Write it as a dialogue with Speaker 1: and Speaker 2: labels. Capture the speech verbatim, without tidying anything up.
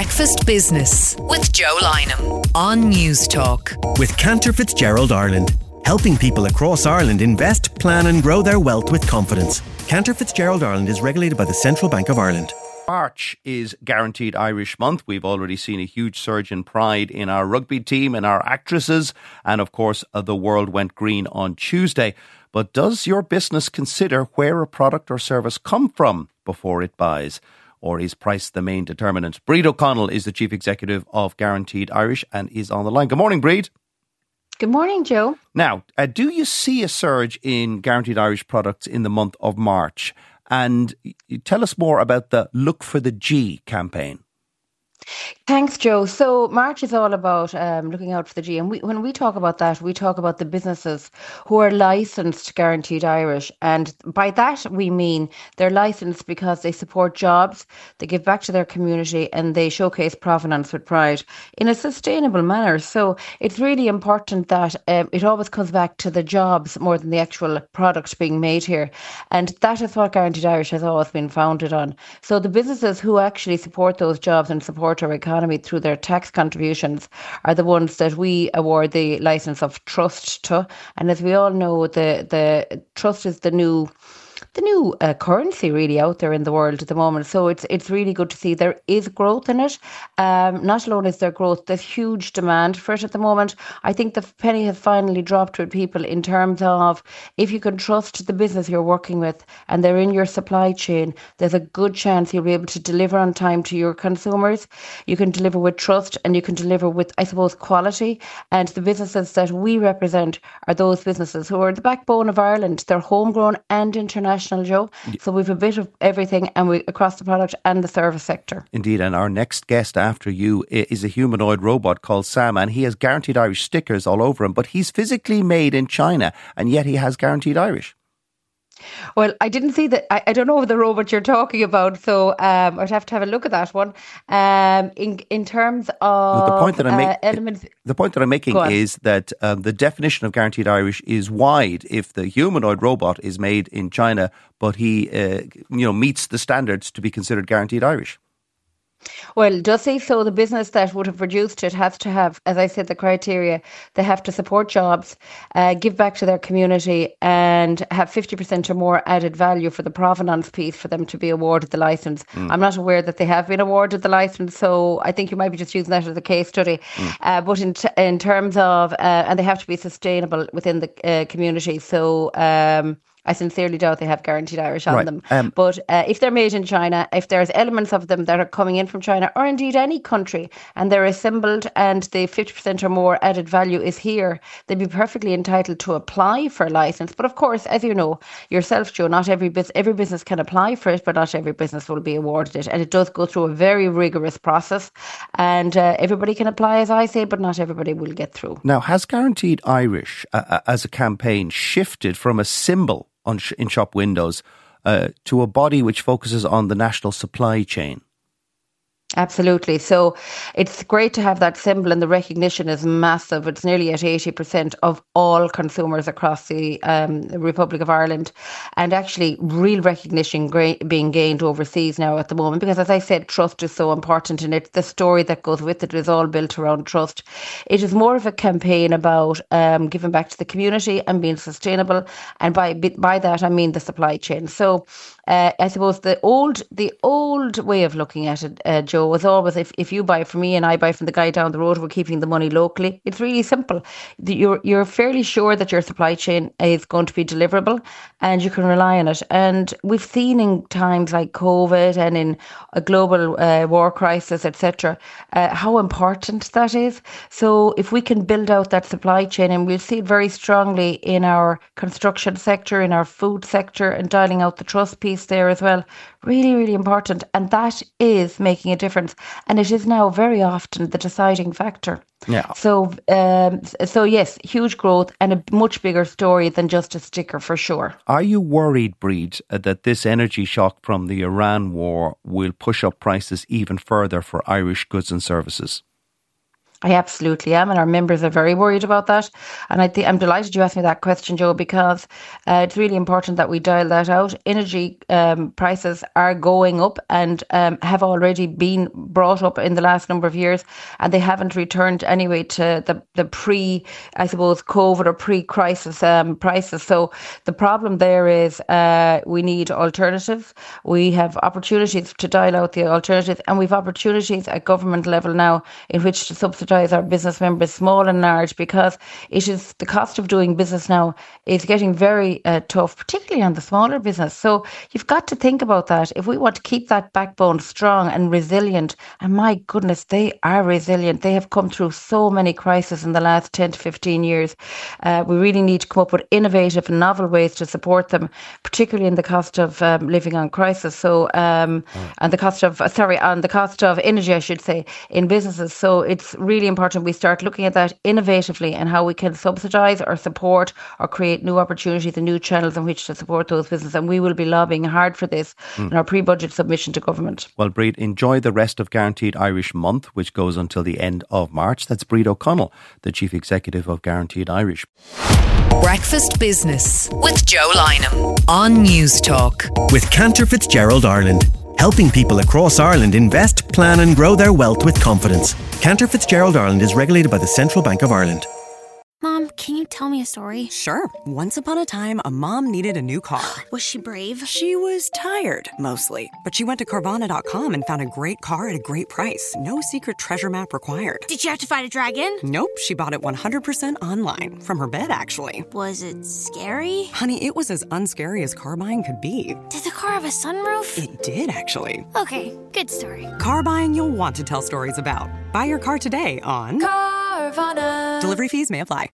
Speaker 1: Breakfast Business with Joe Lynham on News Talk.
Speaker 2: With Cantor Fitzgerald Ireland, helping people across Ireland invest, plan and grow their wealth with confidence. Cantor Fitzgerald Ireland is regulated by the Central Bank of Ireland.
Speaker 3: March is Guaranteed Irish Month. We've already seen a huge surge in pride in our rugby team and our actresses. And of course, uh, the world went green on Tuesday. But does your business consider where a product or service come from before it buys? Or is price the main determinant? Bríd O'Connell is the Chief Executive of Guaranteed Irish and is on the line. Good morning, Bríd.
Speaker 4: Good morning, Joe.
Speaker 3: Now, uh, do you see a surge in Guaranteed Irish products in the month of March? And tell us more about the Look for the G campaign.
Speaker 4: Thanks, Joe. So March is all about um, looking out for the G. And we, when we talk about that, we talk about the businesses who are licensed Guaranteed Irish. And by that, we mean they're licensed because they support jobs, they give back to their community, and they showcase provenance with pride in a sustainable manner. So it's really important that um, it always comes back to the jobs more than the actual product being made here. And that is what Guaranteed Irish has always been founded on. So the businesses who actually support those jobs and support our economy through their tax contributions are the ones that we award the licence of trust to. And as we all know, the the trust is the new the new uh, currency really out there in the world at the moment. So it's it's really good to see there is growth in it. Um, not alone is there growth, there's huge demand for it at the moment. I think the penny has finally dropped with people in terms of if you can trust the business you're working with and they're in your supply chain, there's a good chance you'll be able to deliver on time to your consumers. You can deliver with trust and you can deliver with, I suppose, quality. And the businesses that we represent are those businesses who are the backbone of Ireland. They're homegrown and international, Joe. So we've a bit of everything and we across the product and the service sector.
Speaker 3: Indeed, and our next guest after you is a humanoid robot called Sam, and he has Guaranteed Irish stickers all over him, but he's physically made in China and yet he has Guaranteed Irish.
Speaker 4: Well, I didn't see that. I, I don't know the robot you're talking about, so um, I'd have to have a look at that one. Um, in in terms of
Speaker 3: the point that I'm
Speaker 4: uh,
Speaker 3: making,
Speaker 4: elements,
Speaker 3: the point that I'm making is that um, the definition of Guaranteed Irish is wide. If the humanoid robot is made in China, but he uh, you know meets the standards to be considered Guaranteed Irish.
Speaker 4: Well, does he? So the business that would have produced it has to have, as I said, the criteria. They have to support jobs, uh, give back to their community, and have fifty percent or more added value for the provenance piece for them to be awarded the licence. Mm. I'm not aware that they have been awarded the licence, so I think you might be just using that as a case study. Mm. Uh, but in t- in terms of, uh, and they have to be sustainable within the uh, community. So. Um, I sincerely doubt they have Guaranteed Irish on
Speaker 3: right.
Speaker 4: them.
Speaker 3: Um,
Speaker 4: but uh, if they're made in China, if there's elements of them that are coming in from China or indeed any country and they're assembled and the fifty percent or more added value is here, they'd be perfectly entitled to apply for a licence. But of course, as you know yourself, Joe, not every, bus- every business can apply for it, but not every business will be awarded it. And it does go through a very rigorous process. And uh, everybody can apply, as I say, but not everybody will get through.
Speaker 3: Now, has Guaranteed Irish uh, as a campaign shifted from a symbol on sh- in shop windows uh, to a body which focuses on the national supply chain?
Speaker 4: Absolutely. So it's great to have that symbol, and the recognition is massive. It's nearly at eighty percent of all consumers across the um, Republic of Ireland, and actually real recognition gra- being gained overseas now at the moment, because as I said, trust is so important, and it's the story that goes with it is all built around trust. It is more of a campaign about um, giving back to the community and being sustainable, and by by that I mean the supply chain. So uh, I suppose the old the old way of looking at it, uh, Joe, was always if, if you buy from me and I buy from the guy down the road, we're keeping the money locally. It's really simple. You're you're fairly sure that your supply chain is going to be deliverable and you can rely on it. And we've seen in times like COVID and in a global uh, war crisis, et cetera, uh, how important that is. So if we can build out that supply chain, and we'll see it very strongly in our construction sector, in our food sector, and dialing out the trust piece there as well. Really, really important. And that is making a difference. And it is now very often the deciding factor.
Speaker 3: Yeah.
Speaker 4: So, um, so yes, huge growth and a much bigger story than just a sticker for sure.
Speaker 3: Are you worried, Bríd, that this energy shock from the Iran war will push up prices even further for Irish goods and services?
Speaker 4: I absolutely am, and our members are very worried about that. And I think I'm delighted you asked me that question, Joe, because uh, it's really important that we dial that out. Energy um, prices are going up and um, have already been brought up in the last number of years, and they haven't returned anyway to the, the pre, I suppose, COVID or pre-crisis um, prices. So the problem there is uh, we need alternatives. We have opportunities to dial out the alternatives, and we've opportunities at government level now in which to subsidise our business members, small and large, because it is the cost of doing business now is getting very uh, tough, particularly on the smaller business. So you've got to think about that. If we want to keep that backbone strong and resilient, and my goodness, they are resilient. They have come through so many crises in the last ten to fifteen years. Uh, we really need to come up with innovative and novel ways to support them, particularly in the cost of um, living on crisis. So, um, oh. and the cost of, uh, sorry, on the cost of energy, I should say, in businesses. So it's really important we start looking at that innovatively and how we can subsidise or support or create new opportunities and new channels in which to support those businesses. And we will be lobbying hard for this mm. in our pre-budget submission to government.
Speaker 3: Well, Bríd, enjoy the rest of Guaranteed Irish Month, which goes until the end of March. That's Bríd O'Connell, the Chief Executive of Guaranteed Irish.
Speaker 1: Breakfast Business with Joe Lynham on News Talk.
Speaker 2: With Cantor Fitzgerald Ireland, helping people across Ireland invest, plan and grow their wealth with confidence. Cantor Fitzgerald Ireland is regulated by the Central Bank of Ireland.
Speaker 5: Mom, can you tell me a story?
Speaker 6: Sure. Once upon a time, a mom needed a new car.
Speaker 5: Was she brave?
Speaker 6: She was tired, mostly. But she went to Carvana dot com and found a great car at a great price. No secret treasure map required.
Speaker 5: Did she have to fight a dragon?
Speaker 6: Nope. She bought it one hundred percent online. From her bed, actually.
Speaker 5: Was it scary?
Speaker 6: Honey, it was as unscary as car buying could be.
Speaker 5: Did the car have a sunroof?
Speaker 6: It did, actually.
Speaker 5: Okay, good story.
Speaker 6: Car buying you'll want to tell stories about. Buy your car today on
Speaker 5: Carvana.
Speaker 6: Delivery fees may apply.